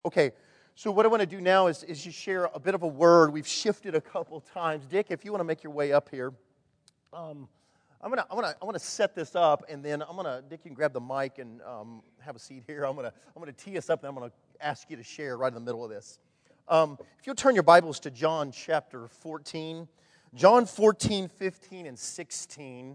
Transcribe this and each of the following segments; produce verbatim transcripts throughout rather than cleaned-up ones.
Okay, so what I want to do now is, is just share a bit of a word. We've shifted a couple times. Dick, if you want to make your way up here, um, I'm gonna, I'm gonna, I want to set this up, and then I'm gonna, Dick, you can grab the mic and um, have a seat here. I'm gonna, I'm gonna tee us up, and I'm gonna ask you to share right in the middle of this. Um, if you'll turn your Bibles to John chapter fourteen, John fourteen, fifteen, and sixteen.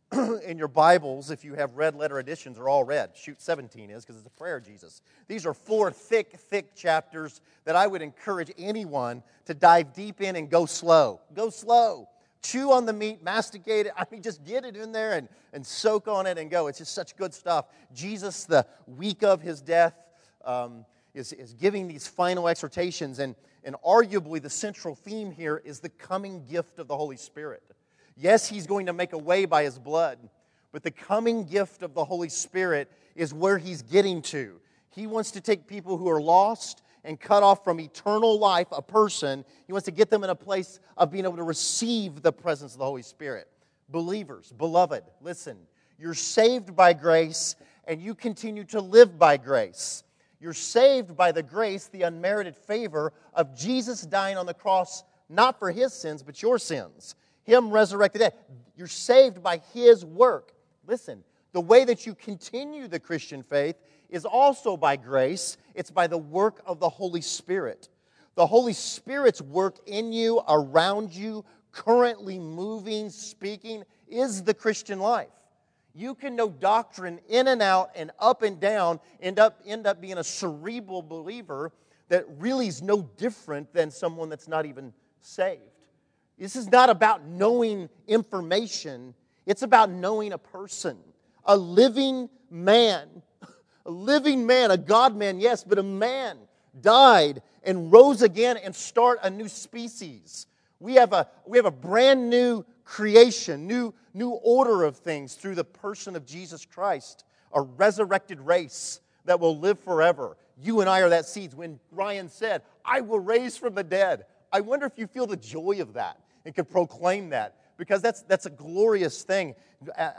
In your Bibles, if you have red letter editions, are all red. Shoot, seventeen is, because it's a prayer of Jesus. These are four thick, thick chapters that I would encourage anyone to dive deep in and go slow. Go slow. Chew on the meat, masticate it. I mean, just get it in there and, and soak on it and go. It's just such good stuff. Jesus, the week of his death, um, is, is giving these final exhortations, and, and arguably the central theme here is the coming gift of the Holy Spirit. Yes, he's going to make a way by his blood, but the coming gift of the Holy Spirit is where he's getting to. He wants to take people who are lost and cut off from eternal life, a person. He wants to get them in a place of being able to receive the presence of the Holy Spirit. Believers, beloved, listen, you're saved by grace, and you continue to live by grace. You're saved by the grace, the unmerited favor of Jesus dying on the cross, not for his sins, but your sins. Him resurrected dead. You're saved by his work. Listen, the way that you continue the Christian faith is also by grace. It's by the work of the Holy Spirit. The Holy Spirit's work in you, around you, currently moving, speaking, is the Christian life. You can know doctrine in and out and up and down, end up, end up being a cerebral believer that really is no different than someone that's not even saved. This is not about knowing information. It's about knowing a person, a living man, a living man, a God-man, yes, but a man died and rose again and start a new species. We have a, we have a brand new creation, new, new order of things through the person of Jesus Christ, a resurrected race that will live forever. You and I are that seeds. When Ryan said, I will raise from the dead, I wonder if you feel the joy of that and can proclaim that, because that's that's a glorious thing. Uh,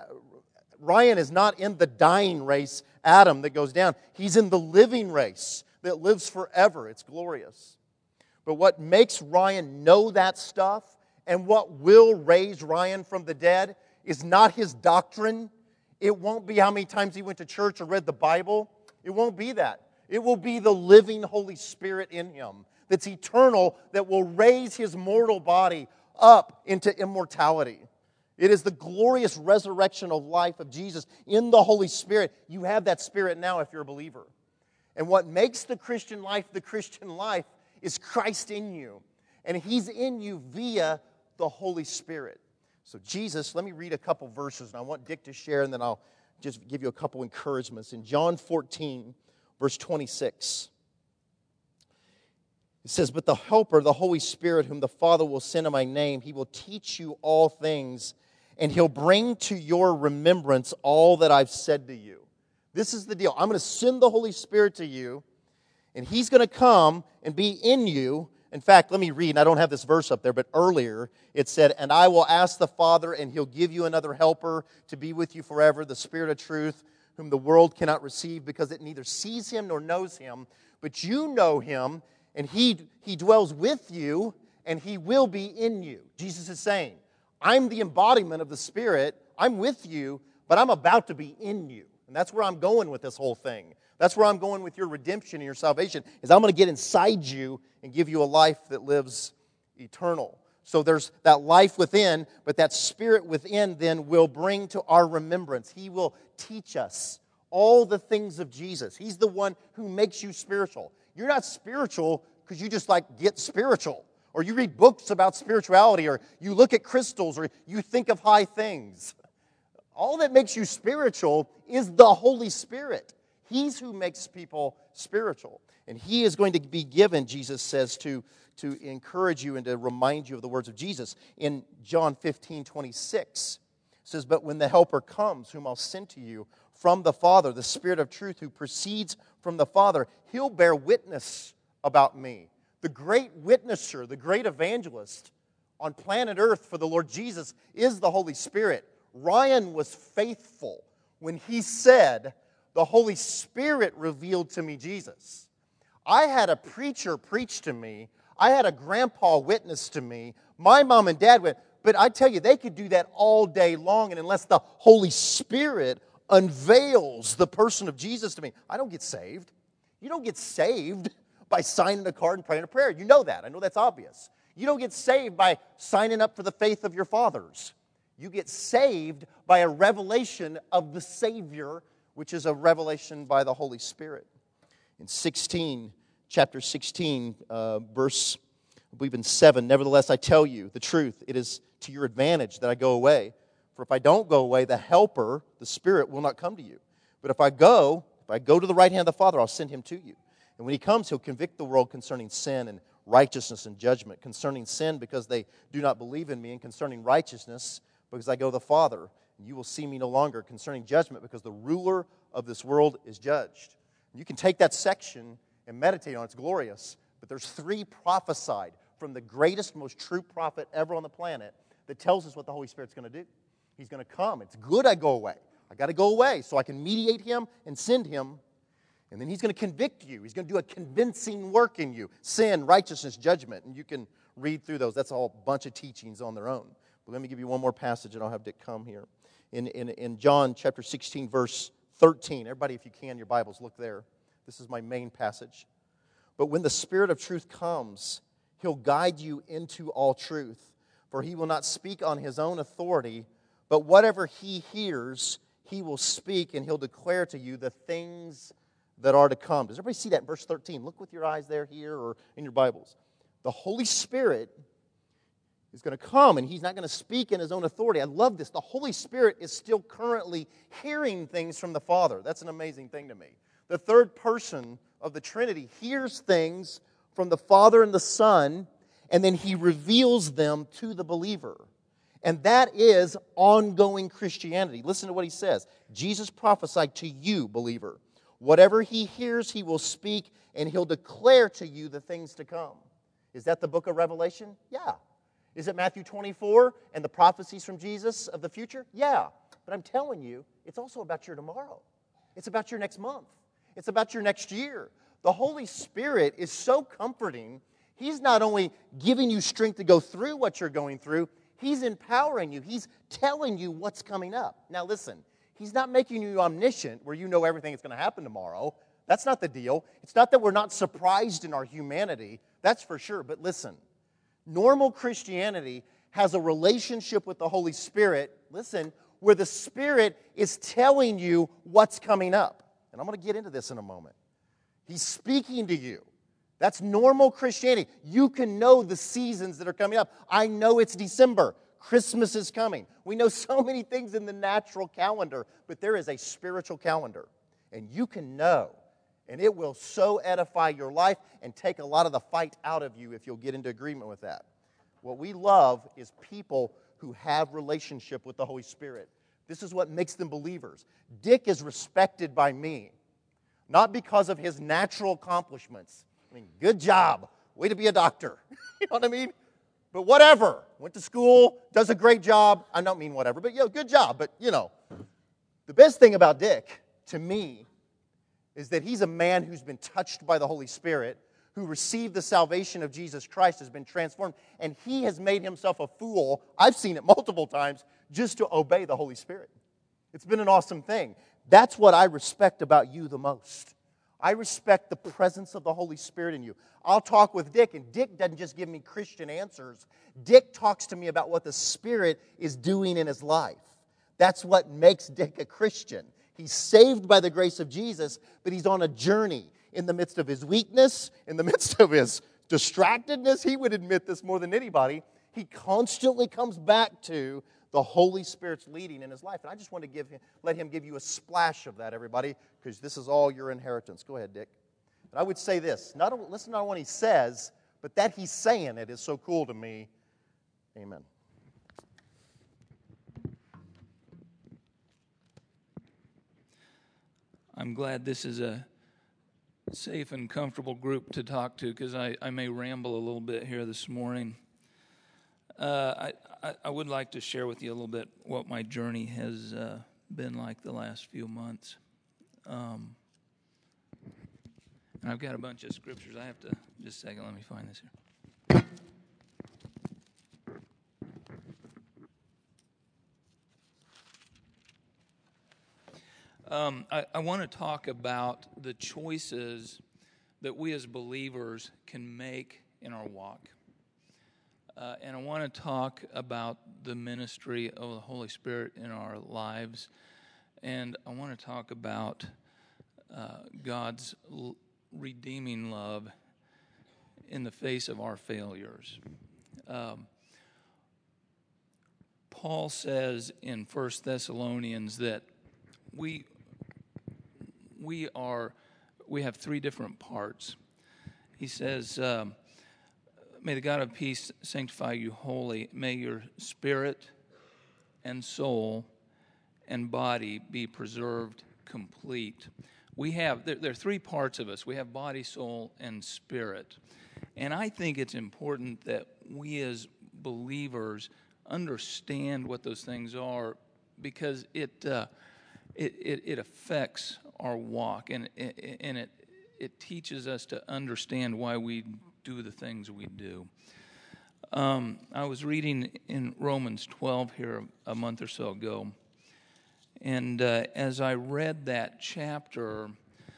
Ryan is not in the dying race, Adam, that goes down. He's in the living race that lives forever. It's glorious. But what makes Ryan know that stuff and what will raise Ryan from the dead is not his doctrine. It won't be how many times he went to church or read the Bible. It won't be that. It will be the living Holy Spirit in him that's eternal, that will raise his mortal body up into immortality. It is the glorious resurrection of life of Jesus in the Holy Spirit. You have that Spirit now if you're a believer. And what makes the Christian life the Christian life is Christ in you. And he's in you via the Holy Spirit. So Jesus, let me read a couple verses, and I want Dick to share, and then I'll just give you a couple encouragements. In John fourteen, verse twenty-six, it says, but the Helper, the Holy Spirit, whom the Father will send in my name, he will teach you all things, and he'll bring to your remembrance all that I've said to you. This is the deal. I'm going to send the Holy Spirit to you, and he's going to come and be in you. In fact, let me read, and I don't have this verse up there, but earlier it said, and I will ask the Father, and he'll give you another helper to be with you forever, the Spirit of truth, whom the world cannot receive because it neither sees him nor knows him. But you know him, and he, he dwells with you, and he will be in you. Jesus is saying, I'm the embodiment of the Spirit. I'm with you, but I'm about to be in you. And that's where I'm going with this whole thing. That's where I'm going with your redemption and your salvation, is I'm going to get inside you and give you a life that lives eternal. So there's that life within, but that Spirit within then will bring to our remembrance. He will teach us all the things of Jesus. He's the one who makes you spiritual. You're not spiritual because you just like get spiritual, or you read books about spirituality, or you look at crystals, or you think of high things. All that makes you spiritual is the Holy Spirit. He's who makes people spiritual. And he is going to be given, Jesus says, to, to encourage you and to remind you of the words of Jesus. In John fifteen, twenty-six, it says, but when the Helper comes, whom I'll send to you from the Father, the Spirit of truth who proceeds from the Father, he'll bear witness about me. The great witnesser, the great evangelist on planet Earth for the Lord Jesus is the Holy Spirit. Ryan was faithful when he said, the Holy Spirit revealed to me Jesus. I had a preacher preach to me. I had a grandpa witness to me. My mom and dad went, but I tell you, they could do that all day long, and unless the Holy Spirit unveils the person of Jesus to me, I don't get saved. You don't get saved by signing a card and praying a prayer. You know that. I know that's obvious. You don't get saved by signing up for the faith of your fathers. You get saved by a revelation of the Savior, which is a revelation by the Holy Spirit. In sixteen, chapter sixteen, uh, verse, I believe in seven, nevertheless I tell you the truth, it is to your advantage that I go away. For if I don't go away, the Helper, the Spirit, will not come to you. But if I go, if I go to the right hand of the Father, I'll send him to you. And when he comes, he'll convict the world concerning sin and righteousness and judgment. Concerning sin, because they do not believe in me, and concerning righteousness, because I go to the Father, and you will see me no longer. Concerning judgment, because the ruler of this world is judged. You can take that section and meditate on it. It's glorious. But there's three prophesied from the greatest, most true prophet ever on the planet that tells us what the Holy Spirit's going to do. He's going to come. It's good I go away. I got to go away so I can mediate him and send him. And then he's going to convict you. He's going to do a convincing work in you. Sin, righteousness, judgment. And you can read through those. That's all a bunch of teachings on their own. But let me give you one more passage, and I'll have Dick come here. In, in, in John chapter sixteen, verse thirteen. Everybody, if you can, your Bibles, look there. This is my main passage. But when the Spirit of truth comes, he'll guide you into all truth. For he will not speak on his own authority, but whatever he hears, he will speak, and he'll declare to you the things that are to come. Does everybody see that in verse thirteen? Look with your eyes there, here, or in your Bibles. The Holy Spirit is going to come, and he's not going to speak in his own authority. I love this. The Holy Spirit is still currently hearing things from the Father. That's an amazing thing to me. The third person of the Trinity hears things from the Father and the Son, and then he reveals them to the believer. And that is ongoing Christianity. Listen to what he says. Jesus prophesied to you, believer. Whatever he hears, he will speak, and he'll declare to you the things to come. Is that the book of Revelation? Yeah. Is it Matthew twenty-four and the prophecies from Jesus of the future? Yeah. But I'm telling you, it's also about your tomorrow. It's about your next month. It's about your next year. The Holy Spirit is so comforting. He's not only giving you strength to go through what you're going through, he's empowering you. He's telling you what's coming up. Now listen, he's not making you omniscient where you know everything that's going to happen tomorrow. That's not the deal. It's not that we're not surprised in our humanity. That's for sure. But listen, normal Christianity has a relationship with the Holy Spirit, listen, where the Spirit is telling you what's coming up. And I'm going to get into this in a moment. He's speaking to you. That's normal Christianity. You can know the seasons that are coming up. I know it's December. Christmas is coming. We know so many things in the natural calendar, but there is a spiritual calendar. And you can know. And it will so edify your life and take a lot of the fight out of you if you'll get into agreement with that. What we love is people who have relationship with the Holy Spirit. This is what makes them believers. Dick is respected by me, not because of his natural accomplishments. I mean, good job. Way to be a doctor. You know what I mean? But whatever. Went to school, does a great job. I don't mean whatever, but you know, good job. But, you know, the best thing about Dick, to me, is that he's a man who's been touched by the Holy Spirit, who received the salvation of Jesus Christ, has been transformed, and he has made himself a fool, I've seen it multiple times, just to obey the Holy Spirit. It's been an awesome thing. That's what I respect about you the most. I respect the presence of the Holy Spirit in you. I'll talk with Dick, and Dick doesn't just give me Christian answers. Dick talks to me about what the Spirit is doing in his life. That's what makes Dick a Christian. He's saved by the grace of Jesus, but he's on a journey in the midst of his weakness, in the midst of his distractedness. He would admit this more than anybody. He constantly comes back to the Holy Spirit's leading in his life. And I just want to give him, let him give you a splash of that, everybody, because this is all your inheritance. Go ahead, Dick. And I would say this, not listen not what he says, but that he's saying it is so cool to me. Amen. I'm glad this is a safe and comfortable group to talk to, because I, I may ramble a little bit here this morning. Uh, I, I, I would like to share with you a little bit what my journey has uh, been like the last few months. Um, And I've got a bunch of scriptures. I have to, just a second, let me find this here. Um, I, I want to talk about the choices that we as believers can make in our walk. Uh, and I want to talk about the ministry of the Holy Spirit in our lives. And I want to talk about uh, God's l- redeeming love in the face of our failures. Um, Paul says in First Thessalonians that we we are we have three different parts. He says, um, "May the God of peace sanctify you wholly. May your spirit and soul and body be preserved complete." We have there, there are three parts of us. We have body, soul, and spirit. And I think it's important that we as believers understand what those things are, because it uh, it, it it affects our walk, and and it it teaches us to understand why we do the things we do. Um, I was reading in Romans twelve here a month or so ago, and uh, as I read that chapter,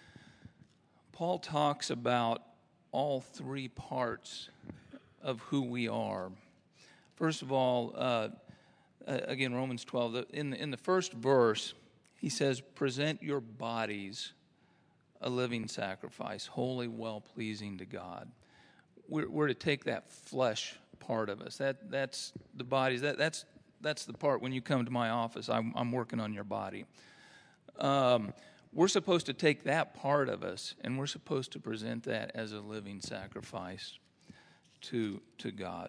Paul talks about all three parts of who we are. First of all, uh, again, Romans twelve, in the, in the first verse, he says, "Present your bodies a living sacrifice, holy, well-pleasing to God." We're, we're to take that flesh part of us. That that's the bodies. That that's that's the part when you come to my office. I'm, I'm working on your body. Um, we're supposed to take that part of us, and we're supposed to present that as a living sacrifice to to God.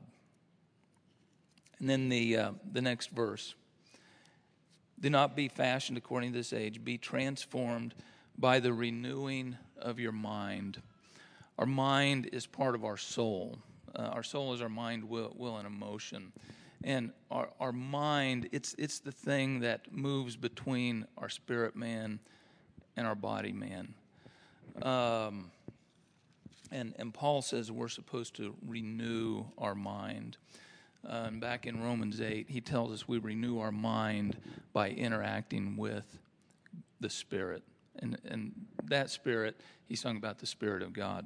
And then the uh, the next verse: "Do not be fashioned according to this age. Be transformed by the renewing of your mind." Our mind is part of our soul. Uh, our soul is our mind, will, will, and emotion. And our, our mind, it's it's the thing that moves between our spirit man and our body man. Um, and, and Paul says we're supposed to renew our mind. Uh, and back in Romans eight, he tells us we renew our mind by interacting with the Spirit. And, and that Spirit, he's talking about the Spirit of God.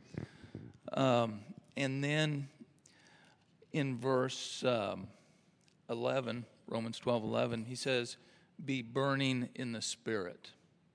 Um, and then in verse um, eleven, Romans twelve eleven, he says, "Be burning in the Spirit."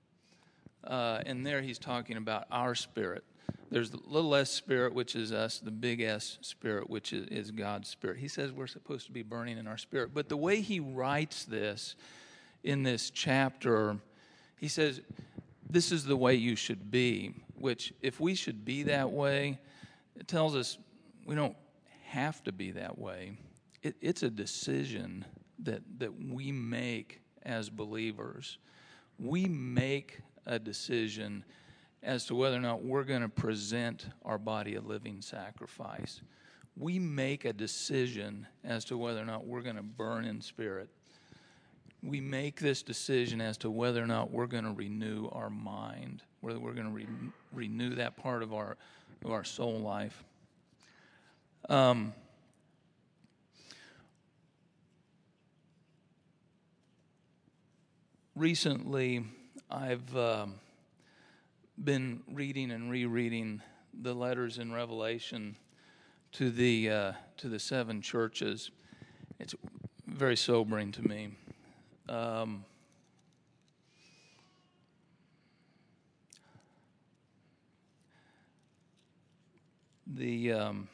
Uh, and there he's talking about our spirit. There's the little s spirit, which is us, the big S spirit, which is, is God's spirit. He says we're supposed to be burning in our spirit. But the way he writes this in this chapter, he says, this is the way you should be, which if we should be that way, it tells us we don't have to be that way. It, it's a decision that, that we make as believers. We make a decision as to whether or not we're going to present our body a living sacrifice. We make a decision as to whether or not we're going to burn in spirit. We make this decision as to whether or not we're going to renew our mind, whether we're going to re- renew that part of our of our soul life. Um, recently, I've um, been reading and rereading the letters in Revelation to the uh, to the seven churches. It's very sobering to me. Um, the um,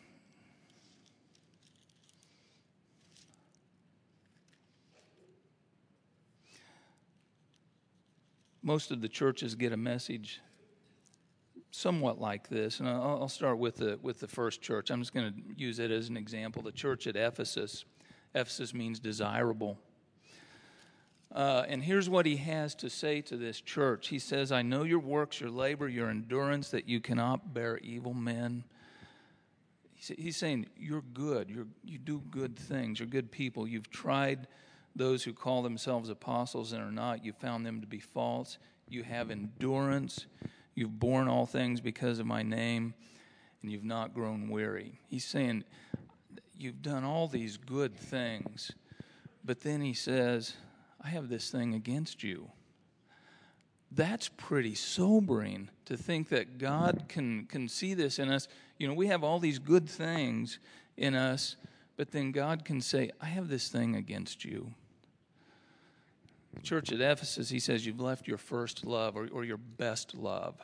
most of the churches get a message somewhat like this, and I'll, I'll start with the with the first church. I'm just going to use it as an example. The church at Ephesus. Ephesus means desirable. Uh, and here's what he has to say to this church. He says, "I know your works, your labor, your endurance, that you cannot bear evil men." He's saying, you're good. You're, you do good things. You're good people. You've tried those who call themselves apostles and are not. You found them to be false. You have endurance. You've borne all things because of my name, and you've not grown weary. He's saying, you've done all these good things, but then he says, I have this thing against you. That's pretty sobering to think that God can, can see this in us. You know, we have all these good things in us, but then God can say, I have this thing against you. Church at Ephesus, he says, you've left your first love or, or your best love.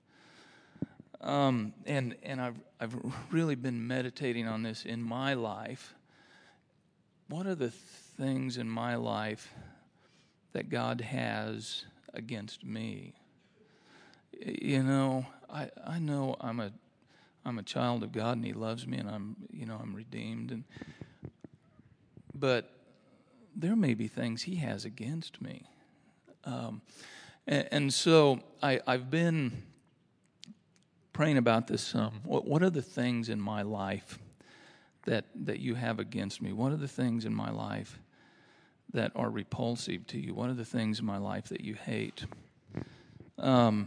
Um, and and I've, I've really been meditating on this in my life. What are the things in my life that God has against me? You know, I, I know I'm a I'm a child of God and he loves me and I'm you know I'm redeemed and but there may be things he has against me. Um, and, and so I, I've been praying about this some. What, what are the things in my life that that you have against me? What are the things in my life that are repulsive to you? What are the things in my life that you hate? Um,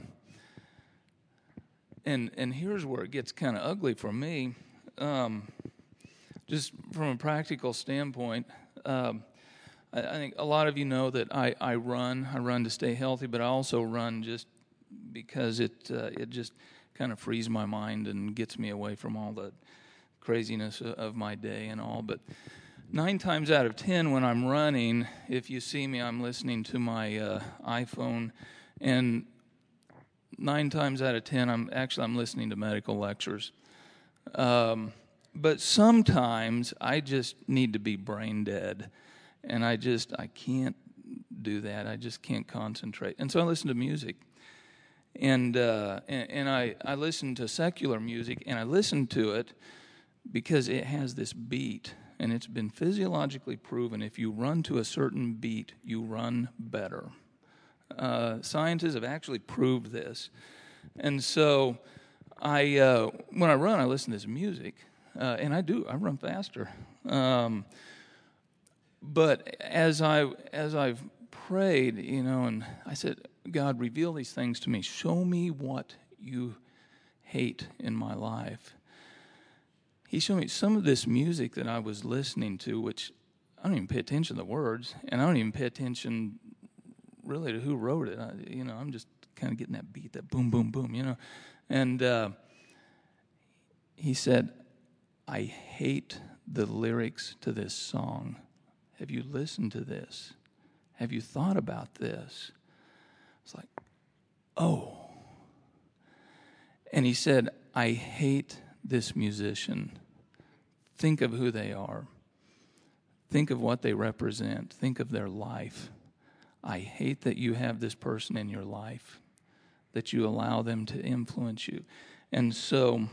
and and here's where it gets kind of ugly for me. Um, just from a practical standpoint, um, I, I think a lot of you know that I, I run. I run to stay healthy, but I also run just because it uh, it just kind of frees my mind and gets me away from all the craziness of my day and all. But nine times out of ten when I'm running, if you see me, I'm listening to my uh, iPhone, and nine times out of ten, I'm actually I'm listening to medical lectures. Um, but sometimes I just need to be brain dead, and I just I can't do that. I just can't concentrate, and so I listen to music. And, uh, and and I, I listen to secular music, and I listen to it because it has this beat, and it's been physiologically proven if you run to a certain beat, you run better. Uh, scientists have actually proved this. And so I uh, when I run, I listen to this music, uh, and I do. I run faster. Um, but as, I, as I've prayed, you know, and I said, God, reveal these things to me. Show me what you hate in my life. He showed me some of this music that I was listening to, which I don't even pay attention to the words, and I don't even pay attention really to who wrote it. I, you know, I'm just kind of getting that beat, that boom, boom, boom, you know. And uh, he said, I hate the lyrics to this song. Have you listened to this? Have you thought about this? It's like, oh. And he said, I hate this musician. Think of who they are. Think of what they represent. Think of their life. I hate that you have this person in your life, that you allow them to influence you. And so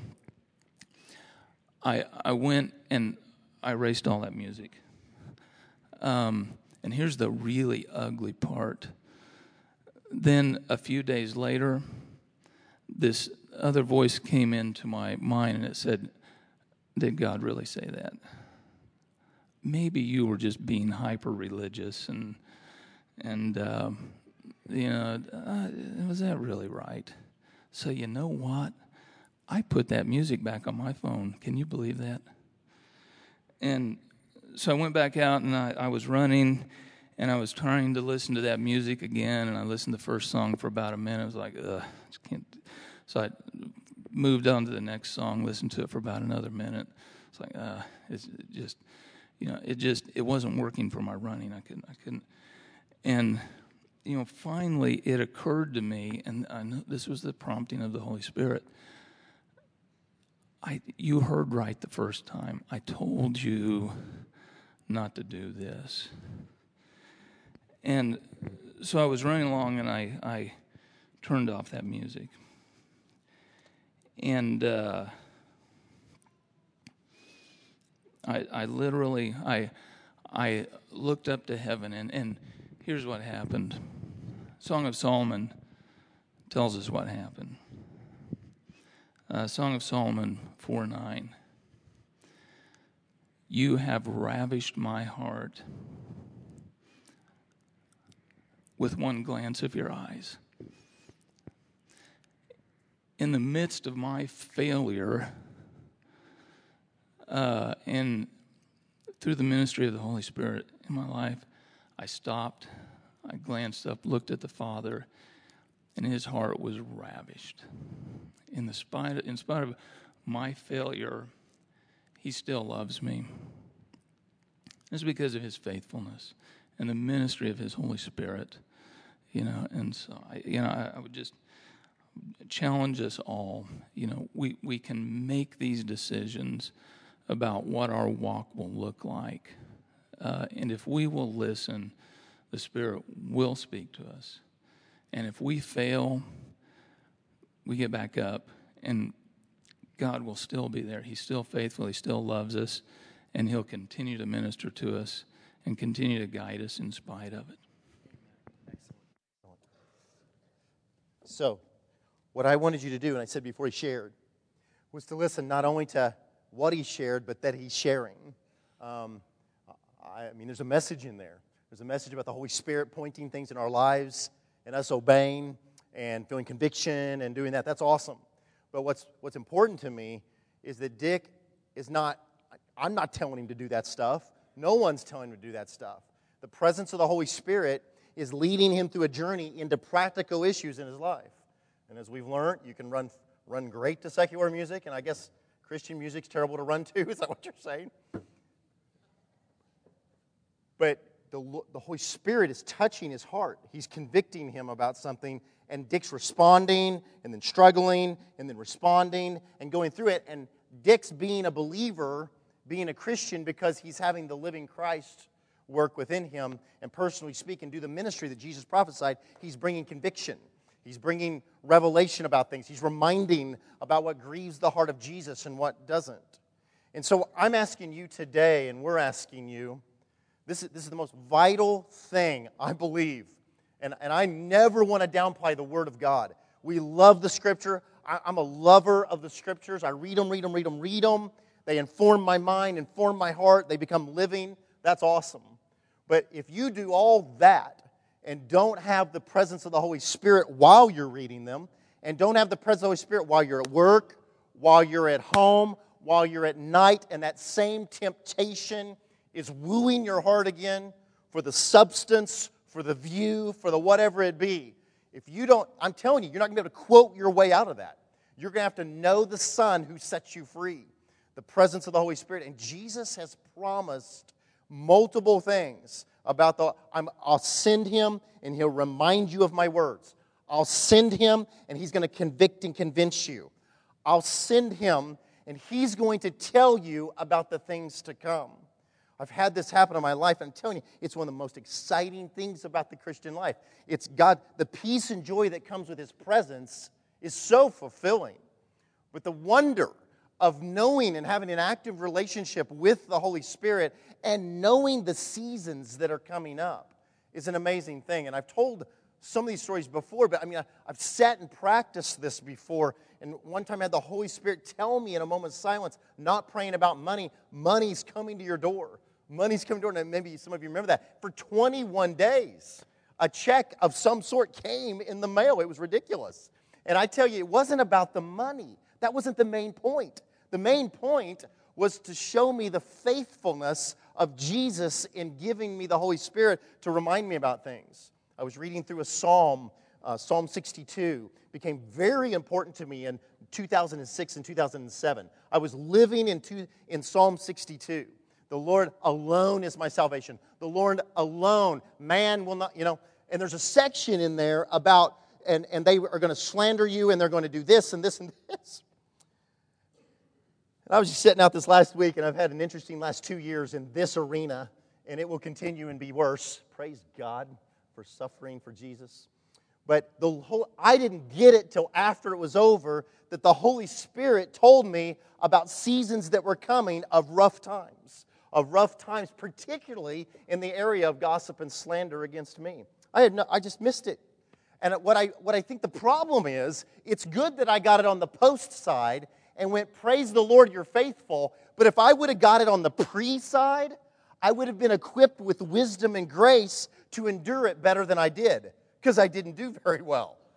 I I went and I erased all that music. Um, and here's the really ugly part. Then a few days later, this other voice came into my mind, and it said, did God really say that? Maybe you were just being hyper-religious, and, and uh, you know, uh, was that really right? So you know what? I put that music back on my phone. Can you believe that? And so I went back out, and I, I was running, and I was trying to listen to that music again, and I listened to the first song for about a minute. I was like, ugh, I just can't. So I moved on to the next song, listened to it for about another minute. It's like, uh, it's it just, you know, it just, it wasn't working for my running. I couldn't, I couldn't. And, you know, finally it occurred to me, and I know this was the prompting of the Holy Spirit. I, you heard right the first time. I told you not to do this. And so I was running along, and I, I turned off that music. And uh, I, I literally, I, I looked up to heaven, and, and here's what happened. Song of Solomon tells us what happened. Uh, Song of Solomon four nine. You have ravished my heart with one glance of your eyes. in the midst of my failure, uh, and through the ministry of the Holy Spirit in my life, I stopped, I glanced up, looked at the Father, and his heart was ravished. In the spite, in spite of my failure, he still loves me. It's because of his faithfulness and the ministry of his Holy Spirit, you know. And so, I, you know, I, I would just challenge us all. You know, we we can make these decisions about what our walk will look like, uh, and if we will listen, the Spirit will speak to us. And if we fail, we get back up, and God will still be there. He's still faithful. He still loves us, and he'll continue to minister to us and continue to guide us in spite of it. Excellent. So, what I wanted you to do, and I said before he shared, was to listen not only to what he shared, but that he's sharing. Um, I, I mean, there's a message in there. There's a message about the Holy Spirit pointing things in our lives and us obeying and feeling conviction and doing that. That's awesome. But what's what's important to me is that Dick is not, I'm not telling him to do that stuff. No one's telling him to do that stuff. The presence of the Holy Spirit is leading him through a journey into practical issues in his life. And as we've learned, you can run run great to secular music, and I guess Christian music's terrible to run to. Is that what you're saying? But the, the Holy Spirit is touching his heart. He's convicting him about something, and Dick's responding, and then struggling, and then responding, and going through it. And Dick's being a believer, being a Christian, because he's having the living Christ work within him, and personally speaking, do the ministry that Jesus prophesied. He's bringing conviction. He's bringing revelation about things. He's reminding about what grieves the heart of Jesus and what doesn't. And so I'm asking you today, and we're asking you, this is, this is the most vital thing, I believe. And, and I never want to downplay the Word of God. We love the Scripture. I, I'm a lover of the Scriptures. I read them, read them, read them, read them. They inform my mind, inform my heart. They become living. That's awesome. But if you do all that, and don't have the presence of the Holy Spirit while you're reading them, and don't have the presence of the Holy Spirit while you're at work, while you're at home, while you're at night, and that same temptation is wooing your heart again for the substance, for the view, for the whatever it be. If you don't, I'm telling you, you're not going to be able to quote your way out of that. You're going to have to know the Son who sets you free, the presence of the Holy Spirit. And Jesus has promised multiple things about the, I'm, I'll send him and he'll remind you of my words. I'll send him and he's going to convict and convince you. I'll send him and he's going to tell you about the things to come. I've had this happen in my life, and I'm telling you, it's one of the most exciting things about the Christian life. It's God, the peace and joy that comes with his presence is so fulfilling. But the wonder of knowing and having an active relationship with the Holy Spirit and knowing the seasons that are coming up is an amazing thing. And I've told some of these stories before, but I mean, I've sat and practiced this before. And one time I had the Holy Spirit tell me in a moment's silence, not praying about money, money's coming to your door. Money's coming to your door. And maybe some of you remember that. For twenty-one days, a check of some sort came in the mail. It was ridiculous. And I tell you, it wasn't about the money. That wasn't the main point. The main point was to show me the faithfulness of Jesus in giving me the Holy Spirit to remind me about things. I was reading through a psalm, uh, Psalm sixty-two. Became very important to me in two thousand six and two thousand seven. I was living in, two, in Psalm sixty-two. The Lord alone is my salvation. The Lord alone, man will not, you know. And there's a section in there about, and, and they are going to slander you, and they're going to do this and this and this. I was just sitting out this last week, and I've had an interesting last two years in this arena, and it will continue and be worse. Praise God for suffering for Jesus. But the whole, I didn't get it till after it was over that the Holy Spirit told me about seasons that were coming of rough times, of rough times, particularly in the area of gossip and slander against me. I had no, I just missed it. And what I what I think the problem is, it's good that I got it on the post side and went, praise the Lord, you're faithful. But if I would have got it on the pre-side, I would have been equipped with wisdom and grace to endure it better than I did, because I didn't do very well.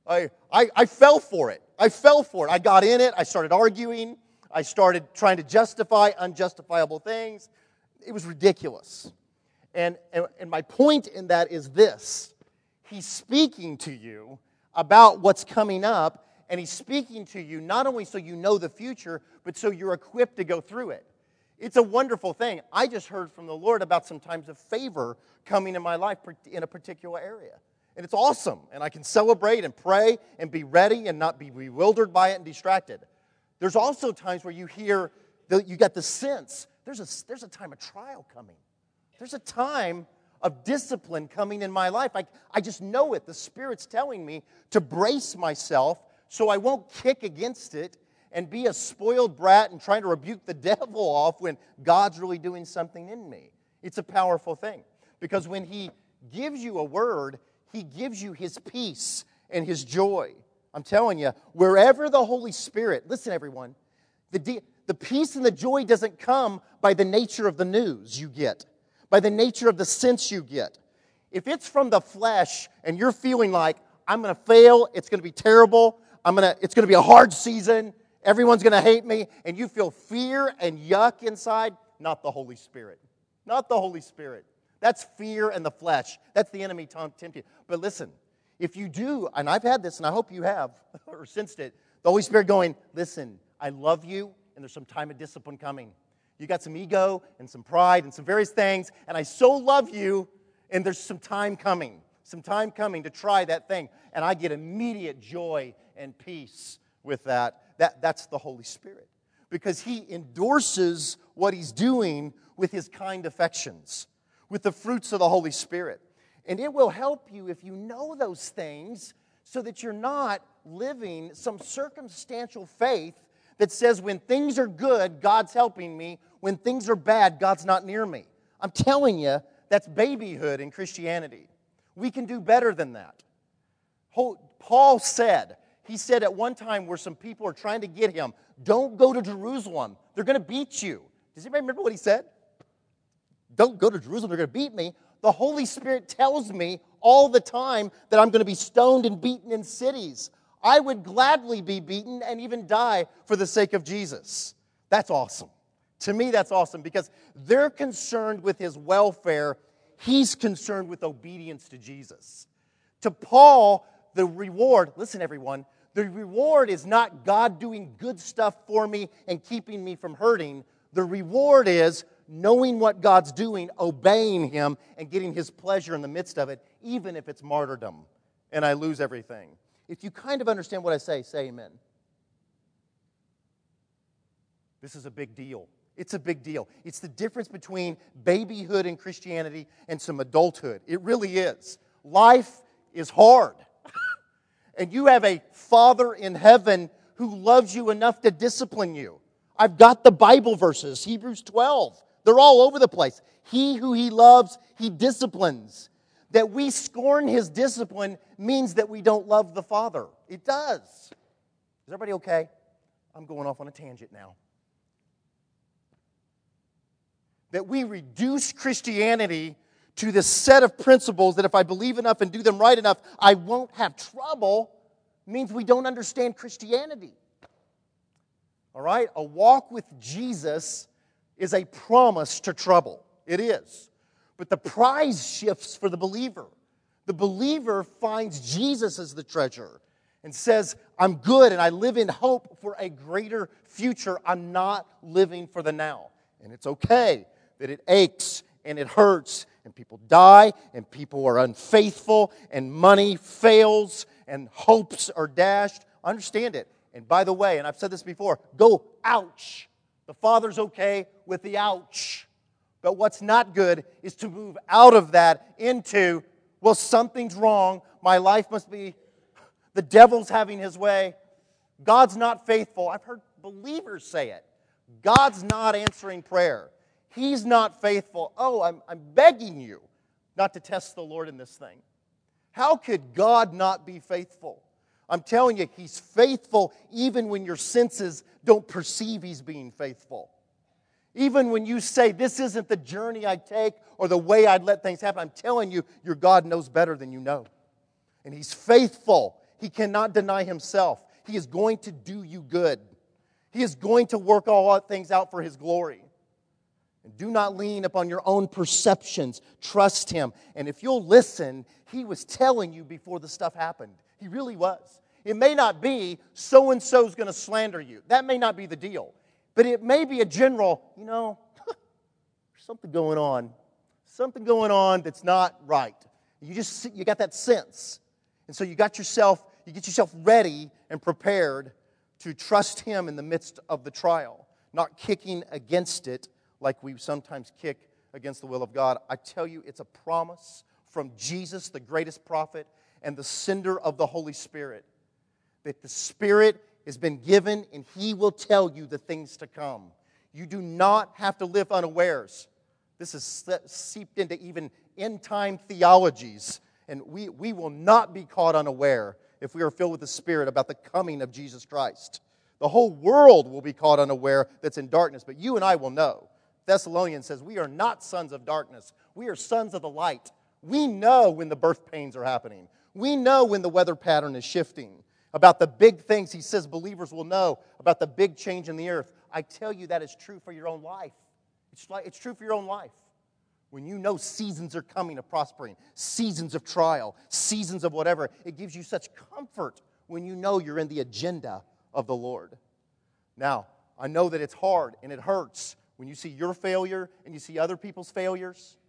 I, I, I fell for it. I fell for it. I got in it. I started arguing. I started trying to justify unjustifiable things. It was ridiculous. And, and, and my point in that is this. He's speaking to you about what's coming up, and he's speaking to you not only so you know the future, but so you're equipped to go through it. It's a wonderful thing. I just heard from the Lord about some times of favor coming in my life in a particular area. And it's awesome. And I can celebrate and pray and be ready and not be bewildered by it and distracted. There's also times where you hear, that you get the sense, there's a, there's a time of trial coming. There's a time of discipline coming in my life. I, I just know it. The Spirit's telling me to brace myself so I won't kick against it and be a spoiled brat and trying to rebuke the devil off when God's really doing something in me. It's a powerful thing. Because when He gives you a word, He gives you His peace and His joy. I'm telling you, wherever the Holy Spirit, listen everyone, the, de- the peace and the joy doesn't come by the nature of the news you get, by the nature of the sense you get. If it's from the flesh and you're feeling like, I'm going to fail, it's going to be terrible, I'm gonna, it's going to be a hard season, everyone's going to hate me, and you feel fear and yuck inside, not the Holy Spirit. Not the Holy Spirit. That's fear and the flesh. That's the enemy tempting you. But listen, if you do, and I've had this, and I hope you have, or sensed it, the Holy Spirit going, listen, I love you, and there's some time of discipline coming. You got some ego and some pride and some various things, and I so love you, and there's some time coming, some time coming to try that thing. And I get immediate joy and peace with that. That that's the Holy Spirit. Because He endorses what He's doing with His kind affections, with the fruits of the Holy Spirit. And it will help you if you know those things so that you're not living some circumstantial faith that says when things are good, God's helping me. When things are bad, God's not near me. I'm telling you, that's babyhood in Christianity. We can do better than that. Paul said, he said at one time where some people are trying to get him, don't go to Jerusalem. They're going to beat you. Does anybody remember what he said? Don't go to Jerusalem. They're going to beat me. The Holy Spirit tells me all the time that I'm going to be stoned and beaten in cities. I would gladly be beaten and even die for the sake of Jesus. That's awesome. To me, that's awesome because they're concerned with his welfare. He's concerned with obedience to Jesus. To Paul, the reward, listen everyone, the reward is not God doing good stuff for me and keeping me from hurting. The reward is knowing what God's doing, obeying Him, and getting His pleasure in the midst of it, even if it's martyrdom and I lose everything. If you kind of understand what I say, say amen. This is a big deal. It's a big deal. It's the difference between babyhood in Christianity and some adulthood. It really is. Life is hard. And you have a Father in heaven who loves you enough to discipline you. I've got the Bible verses, Hebrews twelve. They're all over the place. He who He loves, He disciplines. That we scorn His discipline means that we don't love the Father. It does. Is everybody okay? I'm going off on a tangent now. That we reduce Christianity to this set of principles that if I believe enough and do them right enough, I won't have trouble, means we don't understand Christianity. All right? A walk with Jesus is a promise to trouble. It is. But the prize shifts for the believer. The believer finds Jesus as the treasure and says, I'm good and I live in hope for a greater future. I'm not living for the now. And it's okay that it aches and it hurts and people die and people are unfaithful and money fails and hopes are dashed. Understand it. And by the way, and I've said this before, go ouch. The Father's okay with the ouch. But what's not good is to move out of that into, well, something's wrong. My life must be, the devil's having his way. God's not faithful. I've heard believers say it. God's not answering prayer. He's not faithful. Oh, I'm, I'm begging you not to test the Lord in this thing. How could God not be faithful? I'm telling you, He's faithful even when your senses don't perceive He's being faithful. Even when you say, this isn't the journey I take or the way I'd let things happen, I'm telling you, your God knows better than you know. And He's faithful. He cannot deny himself. He is going to do you good. He is going to work all things out for his glory. And do not lean upon your own perceptions. Trust him. And if you'll listen, he was telling you before the stuff happened. He really was. It may not be so-and-so's going to slander you. That may not be the deal. But it may be a general, you know, there's something going on. Something going on that's not right. You just, you got that sense. And so you got yourself, you get yourself ready and prepared to trust him in the midst of the trial, not kicking against it like we sometimes kick against the will of God. I tell you, it's a promise from Jesus, the greatest prophet, and the sender of the Holy Spirit, that the Spirit has been given and he will tell you the things to come. You do not have to live unawares. This is seeped into even end-time theologies, and we, we will not be caught unaware if we are filled with the Spirit about the coming of Jesus Christ. The whole world will be caught unaware that's in darkness, but you and I will know. Thessalonians says we are not sons of darkness. We are sons of the light. We know when the birth pains are happening. We know when the weather pattern is shifting. About the big things he says believers will know, about the big change in the earth. I tell you that is true for your own life. It's, like, it's true for your own life. When you know seasons are coming of prospering, seasons of trial, seasons of whatever, it gives you such comfort when you know you're in the agenda of the Lord. Now, I know that it's hard and it hurts when you see your failure and you see other people's failures.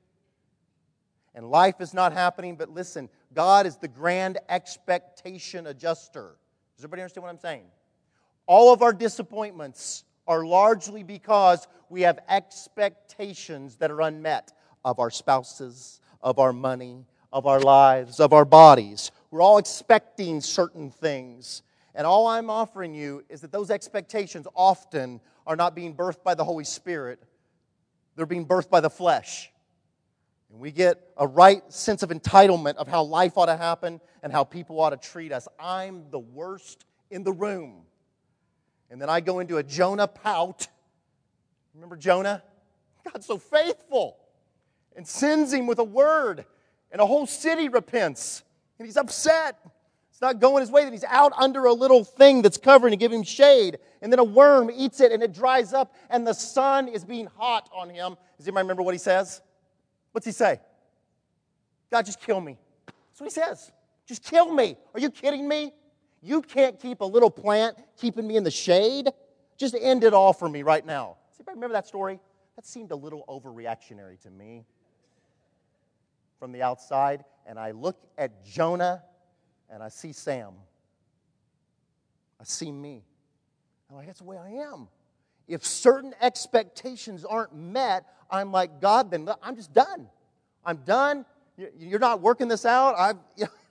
And life is not happening, but listen, God is the grand expectation adjuster. Does everybody understand what I'm saying? All of our disappointments are largely because we have expectations that are unmet of our spouses, of our money, of our lives, of our bodies. We're all expecting certain things. And all I'm offering you is that those expectations often are not being birthed by the Holy Spirit. They're being birthed by the flesh. And we get a right sense of entitlement of how life ought to happen and how people ought to treat us. I'm the worst in the room. And then I go into a Jonah pout. Remember Jonah? God's so faithful. And sends him with a word. And a whole city repents. And he's upset. It's not going his way. Then he's out under a little thing that's covering to give him shade. And then a worm eats it and it dries up. And the sun is being hot on him. Does anybody remember what he says? What's he say? God, just kill me. That's what he says. Just kill me. Are you kidding me? You can't keep a little plant keeping me in the shade. Just end it all for me right now. Does anybody remember that story? That seemed a little overreactionary to me from the outside. And I look at Jonah and I see Sam. I see me. I'm like, that's the way I am. If certain expectations aren't met, I'm like, God, then I'm just done. I'm done. You're not working this out. I've, you know.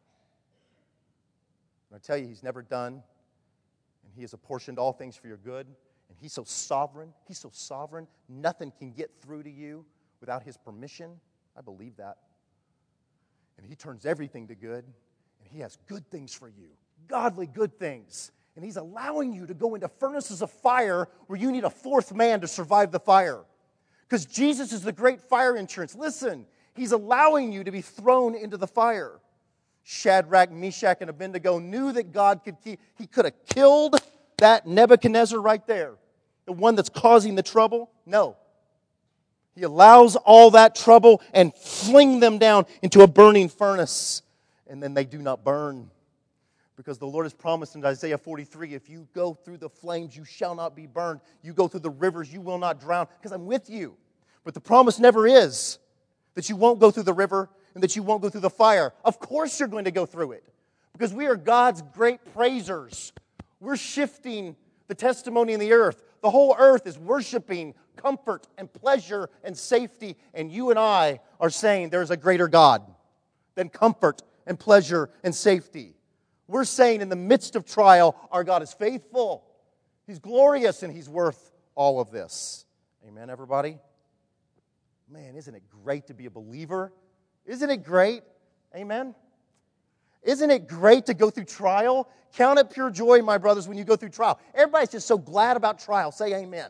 I tell you, he's never done. And he has apportioned all things for your good. And he's so sovereign. He's so sovereign. Nothing can get through to you without his permission. I believe that. And he turns everything to good. And he has good things for you. Godly good things. And he's allowing you to go into furnaces of fire where you need a fourth man to survive the fire. Because Jesus is the great fire insurance. Listen, he's allowing you to be thrown into the fire. Shadrach, Meshach, and Abednego knew that God could keep. He could have killed that Nebuchadnezzar right there. The one that's causing the trouble. No. He allows all that trouble and fling them down into a burning furnace. And then they do not burn. Because the Lord has promised in Isaiah forty-three, if you go through the flames, you shall not be burned. You go through the rivers, you will not drown, because I'm with you. But the promise never is that you won't go through the river and that you won't go through the fire. Of course you're going to go through it, because we are God's great praisers. We're shifting the testimony in the earth. The whole earth is worshiping comfort and pleasure and safety, and you and I are saying there's a greater God than comfort and pleasure and safety. We're saying in the midst of trial, our God is faithful. He's glorious and He's worth all of this. Amen, everybody? Man, isn't it great to be a believer? Isn't it great? Amen? Isn't it great to go through trial? Count it pure joy, my brothers, when you go through trial. Everybody's just so glad about trial. Say amen.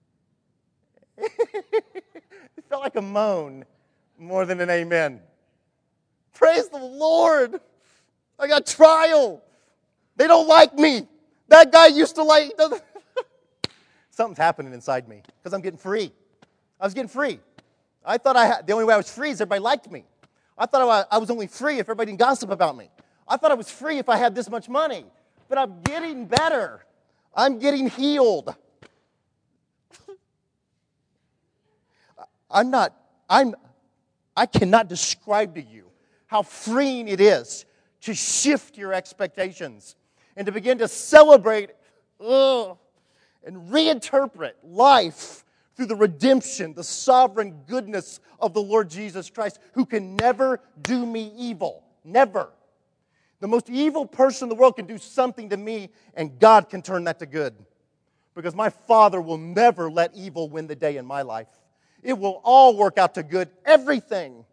It felt like a moan more than an amen. Praise the Lord. I got trial. They don't like me. That guy used to like... Something's happening inside me because I'm getting free. I was getting free. I thought I had, the only way I was free is everybody liked me. I thought I, I was only free if everybody didn't gossip about me. I thought I was free if I had this much money. But I'm getting better. I'm getting healed. I'm not, I'm, I cannot describe to you how freeing it is to shift your expectations and to begin to celebrate ugh, and reinterpret life through the redemption, the sovereign goodness of the Lord Jesus Christ, who can never do me evil. Never. The most evil person in the world can do something to me, and God can turn that to good. Because my Father will never let evil win the day in my life. It will all work out to good. Everything.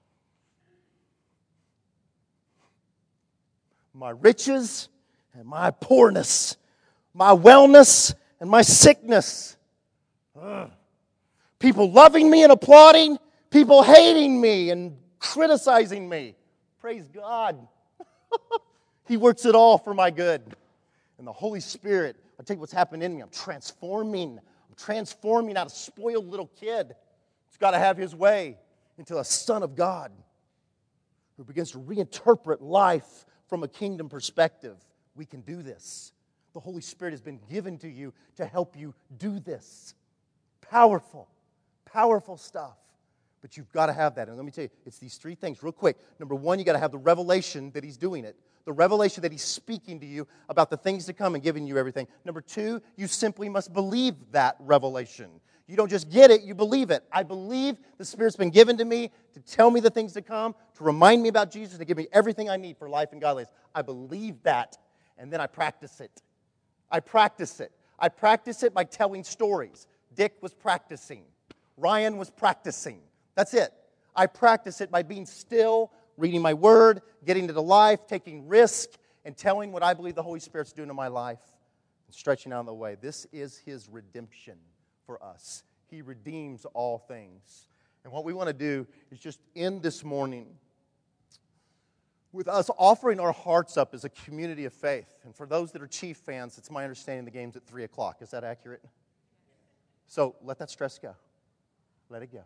My riches and my poorness. My wellness and my sickness. Ugh. People loving me and applauding. People hating me and criticizing me. Praise God. He works it all for my good. And the Holy Spirit, I take what's happened in me. I'm transforming. I'm transforming out of a spoiled little kid. He's got to have his way into a son of God who begins to reinterpret life from a kingdom perspective. We can do this. The Holy Spirit has been given to you to help you do this. Powerful, powerful stuff. But you've got to have that. And let me tell you, it's these three things real quick. Number one, you've got to have the revelation that He's doing it. The revelation that He's speaking to you about the things to come and giving you everything. Number two, you simply must believe that revelation. You don't just get it, you believe it. I believe the Spirit's been given to me to tell me the things to come, to remind me about Jesus, to give me everything I need for life and godliness. I believe that, and then I practice it. I practice it. I practice it by telling stories. Dick was practicing. Ryan was practicing. That's it. I practice it by being still, reading my word, getting into life, taking risk, and telling what I believe the Holy Spirit's doing in my life and stretching out of the way. This is His redemption for us. He redeems all things. And what we want to do is just end this morning with us offering our hearts up as a community of faith. And for those that are Chief fans, it's my understanding the game's at three o'clock. Is that accurate? So let that stress go. Let it go.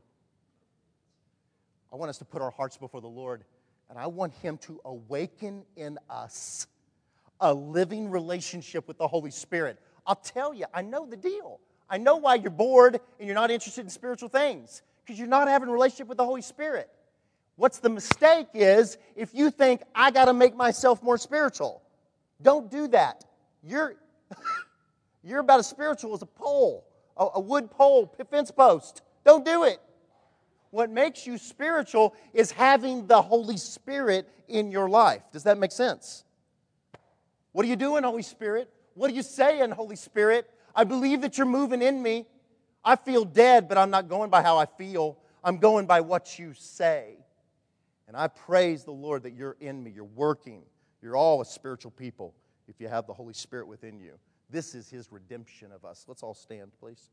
I want us to put our hearts before the Lord, and I want Him to awaken in us a living relationship with the Holy Spirit. I'll tell you, I know the deal. I know why you're bored and you're not interested in spiritual things, because you're not having a relationship with the Holy Spirit. What's the mistake is if you think, I got to make myself more spiritual. Don't do that. You're, you're about as spiritual as a pole, a, a wood pole, fence post. Don't do it. What makes you spiritual is having the Holy Spirit in your life. Does that make sense? What are you doing, Holy Spirit? What are you saying, Holy Spirit? I believe that you're moving in me. I feel dead, but I'm not going by how I feel. I'm going by what you say. And I praise the Lord that you're in me. You're working. You're all a spiritual people if you have the Holy Spirit within you. This is His redemption of us. Let's all stand, please.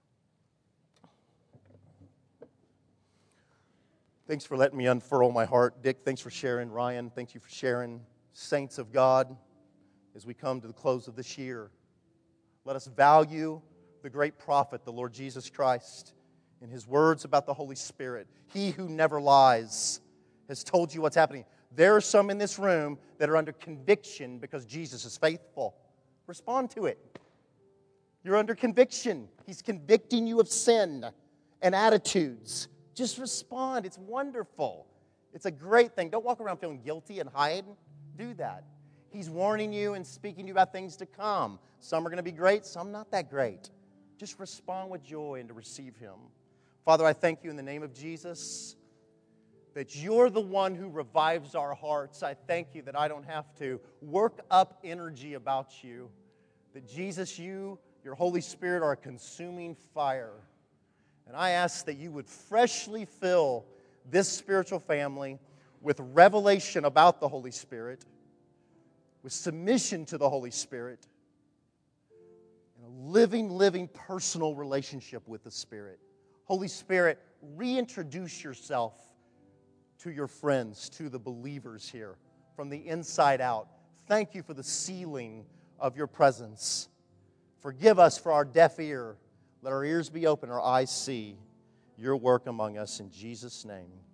Thanks for letting me unfurl my heart. Dick, thanks for sharing. Ryan, thank you for sharing. Saints of God, as we come to the close of this year, let us value the great prophet, the Lord Jesus Christ, in His words about the Holy Spirit. He who never lies has told you what's happening. There are some in this room that are under conviction because Jesus is faithful. Respond to it. You're under conviction. He's convicting you of sin and attitudes. Just respond. It's wonderful. It's a great thing. Don't walk around feeling guilty and hide. Do that. He's warning you and speaking to you about things to come. Some are going to be great, some not that great. Just respond with joy and to receive Him. Father, I thank you in the name of Jesus that you're the one who revives our hearts. I thank you that I don't have to work up energy about you. That Jesus, you, your Holy Spirit are a consuming fire. And I ask that you would freshly fill this spiritual family with revelation about the Holy Spirit, with submission to the Holy Spirit, and a living, living personal relationship with the Spirit. Holy Spirit, reintroduce yourself to your friends, to the believers here from the inside out. Thank you for the sealing of your presence. Forgive us for our deaf ear. Let our ears be open, our eyes see your work among us. In Jesus' name.